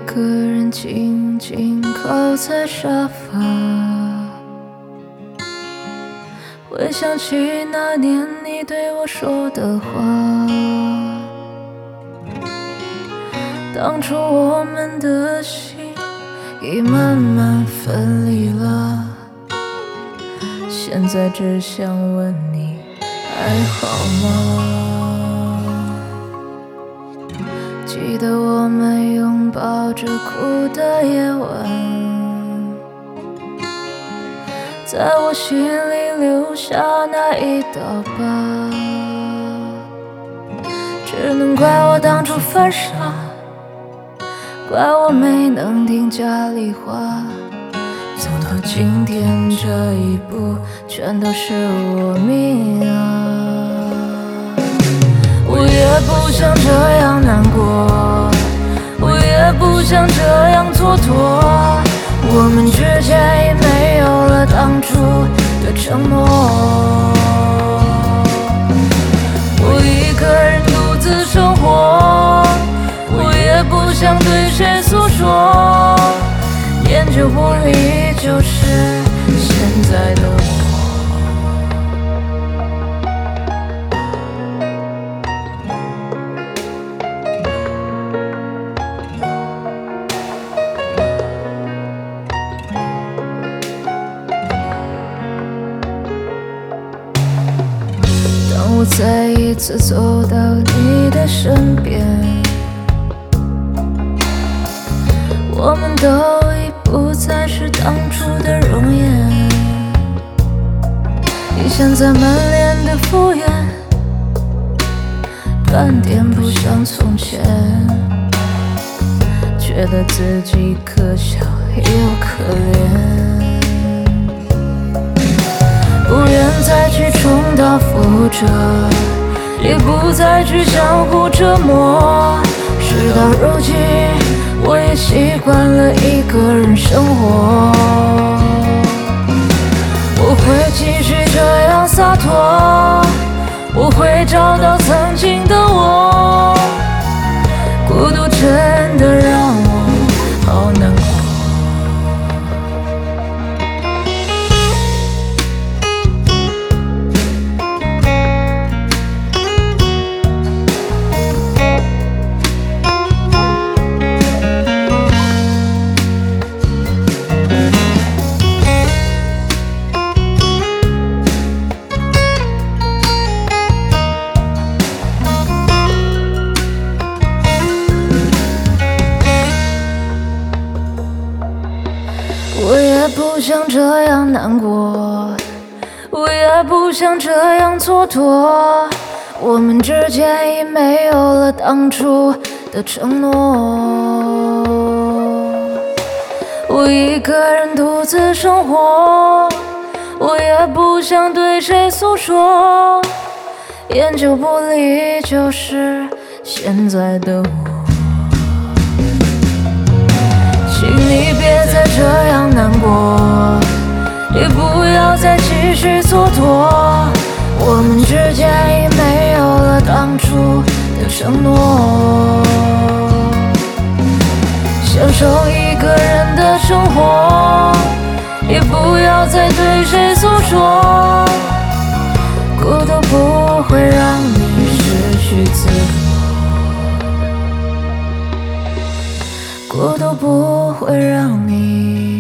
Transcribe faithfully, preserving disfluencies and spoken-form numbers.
个人静静靠在沙发，回想起那年你对我说的话，当初我们的心已慢慢分离了，现在只想问你还好吗？记得我们拥抱着哭的夜晚，在我心里留下那一道疤，只能怪我当初犯傻，怪我没能听家里话，走到今天这一步，全都是我命啊！我也不想这样难过，我也不想这样蹉跎，我们之间已没有了当初的承诺。我一个人独自生活，我也不想对谁诉说，烟酒不离就是现在的我。当我再一次走到你的身边，我们都已不再是当初的容颜，你现在满脸的敷衍，半点不像从前，觉得自己可笑又可怜，不愿再去重蹈覆辙，也不再去相互折磨，事到如今我也习惯了一个人生活，我会继续这样洒脱，我会找到曾经的我，孤独真的让我好难过。我也不想这样难过，我也不想这样蹉跎，我们之间已没有了当初的承诺。我一个人独自生活，我也不想对谁诉说，烟酒不离就是现在的我。请你别再这样难过，也不要再继续蹉跎，我们之间已没有了当初的承诺。享受一个人的生活，也不要再对谁诉说，孤独不会让你失去自我，孤独不会让你